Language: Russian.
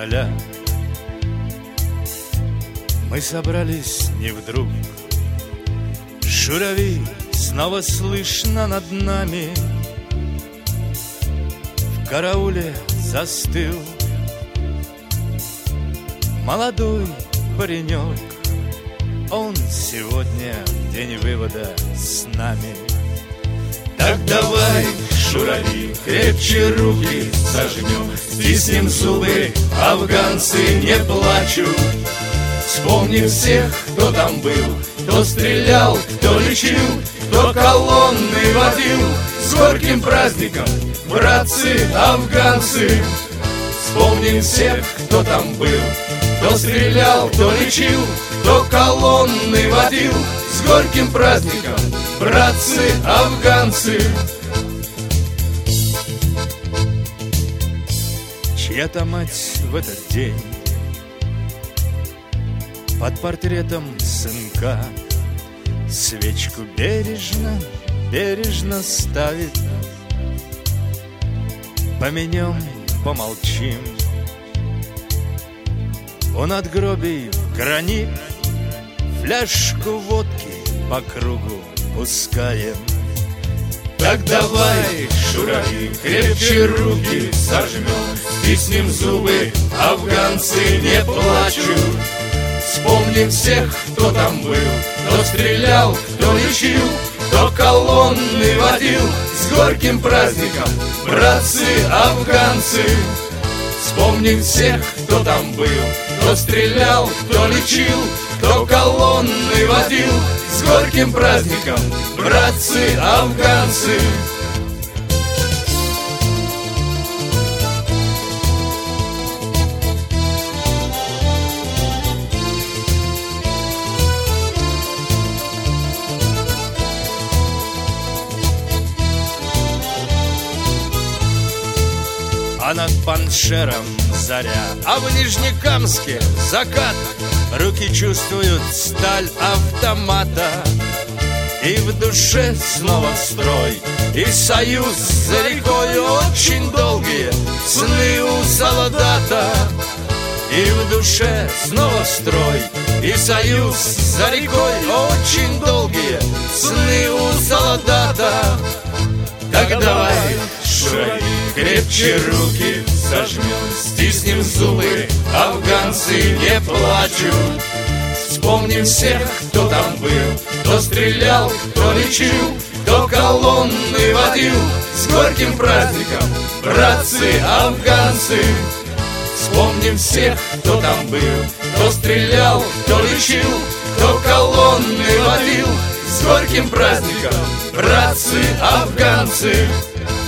февраля. Мы собрались не вдруг, шурави снова слышно над нами. В карауле застыл молодой паренек. Он сегодня в день вывода с нами. Так давай, шурави, крепче руки сожмем, стиснем зубы, афганцы не плачут. Вспомним всех, кто там был, кто стрелял, кто лечил, кто колонны водил. С горьким праздником, братцы, афганцы. Вспомним всех, кто там был, кто стрелял, кто лечил, кто колонны водил. С горьким праздником, братцы, афганцы. Чья-то мать в этот день под портретом сынка свечку бережно, бережно ставит. Поменем, помолчим, у надгробий в гранит фляжку водки по кругу пускаем. Так давай, шурави, крепче руки сожмем, стиснем зубы, афганцы не плачут. Вспомним всех, кто там был, кто стрелял, кто лечил, кто колонны водил. С горьким праздником, братцы, афганцы. Вспомним всех, кто там был, кто стрелял, кто лечил, кто колонны водил. С горьким праздником, братцы, афганцы. А над Паншером заря, а в Нижнекамске закат. Руки чувствуют сталь автомата, и в душе снова строй, и союз за рекой. Очень долгие сны у солдата, и в душе снова строй, и союз за рекой. Очень долгие сны у солдата. Так давай, шурави, крепче руки сожмем, стиснем зубы, афганцы не плачут. Вспомним всех, кто там был, кто стрелял, кто лечил, кто колонны водил. С горьким праздником, братцы, афганцы. Вспомним всех, кто там был, кто стрелял, кто лечил, кто колонны водил. С горьким праздником, братцы, афганцы.